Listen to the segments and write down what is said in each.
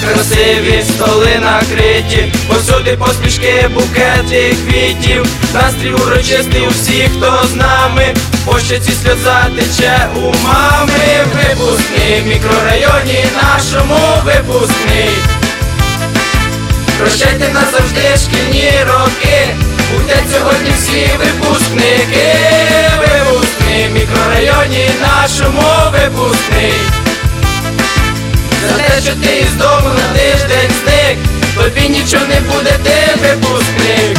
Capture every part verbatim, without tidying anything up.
красиві столи накриті, повсюди посмішки, букети квітів. Настрій урочистий у всіх, хто з нами, по щоці сльоза тече у мами. Випускний в мікрорайоні нашому, випускний. Прощайте назавжди шкільні роки, будьте сьогодні всі випускники. Випускний в мікрорайоні нашому, випускний. За те, що ти із дому на тиждень зник, тобі нічого не буде, ти випускник.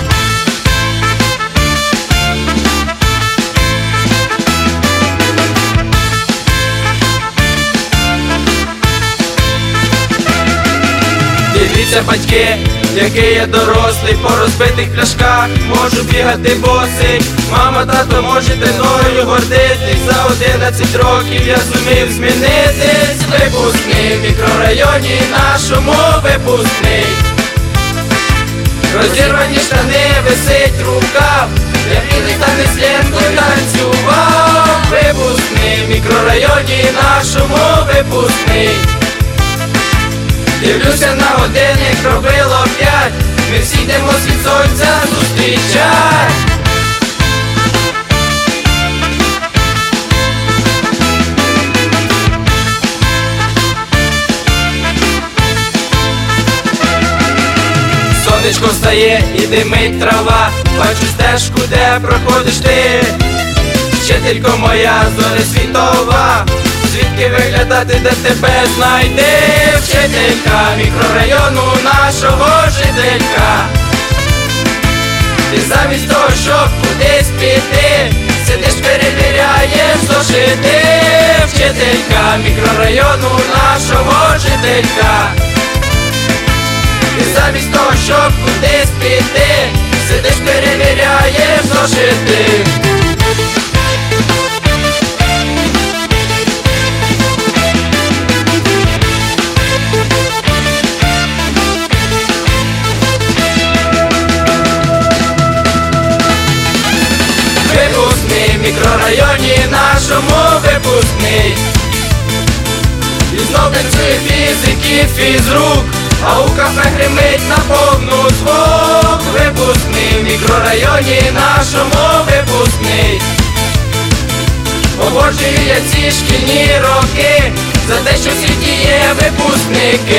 Дивіться, батьки, який я дорослий, по розбитих пляшках можу бігати босий. Мама, тато, можете мною гордитись, за одинадцять років я зумів змінитись. Випускний в мікрорайоні нашому, випускний. Розірвані штани, висить рукав, я білий танець лентою танцював. Випускний в мікрорайоні нашому, випускний. Дивлюся на годинник, пробило п'ять, ми всі йдемо світ сонця зустрічать. Сонечко встає і димить трава, бачу стежку, де проходиш ти. Вчителько моя, зоря світова, звідки виглядати, де тебе знайти? Вчителька мікрорайону нашого, жителька. Ти замість того, щоб кудись піти, сидиш, перевіряєш зошити. Вчителька мікрорайону нашого, жителька. Ти замість того, щоб кудись піти, сидиш, перевіряєш зошити. В мікрорайоні нашому, випускний. І знов танцює фізики, фізрук, а у кафе гримить на повну звук. Випускний в мікрорайоні нашому, випускний. Обожнюю я ці шкільні роки, за те, що в світі є випускники.